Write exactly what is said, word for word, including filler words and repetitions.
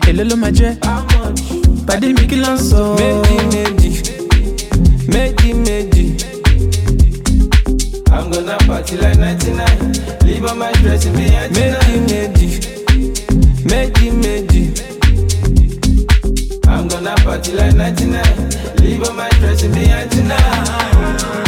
Èló ló máa jẹ́? Pàdé mi kí ló ń sọ? Méjì méjì, méjì méjì. I'm gonna party like ninety-nine. Leave all my stress in behind tonight. Méjì méjì, méjì méjì. I'm gonna party like ninety-nine. Leave all my stress in behind tonight.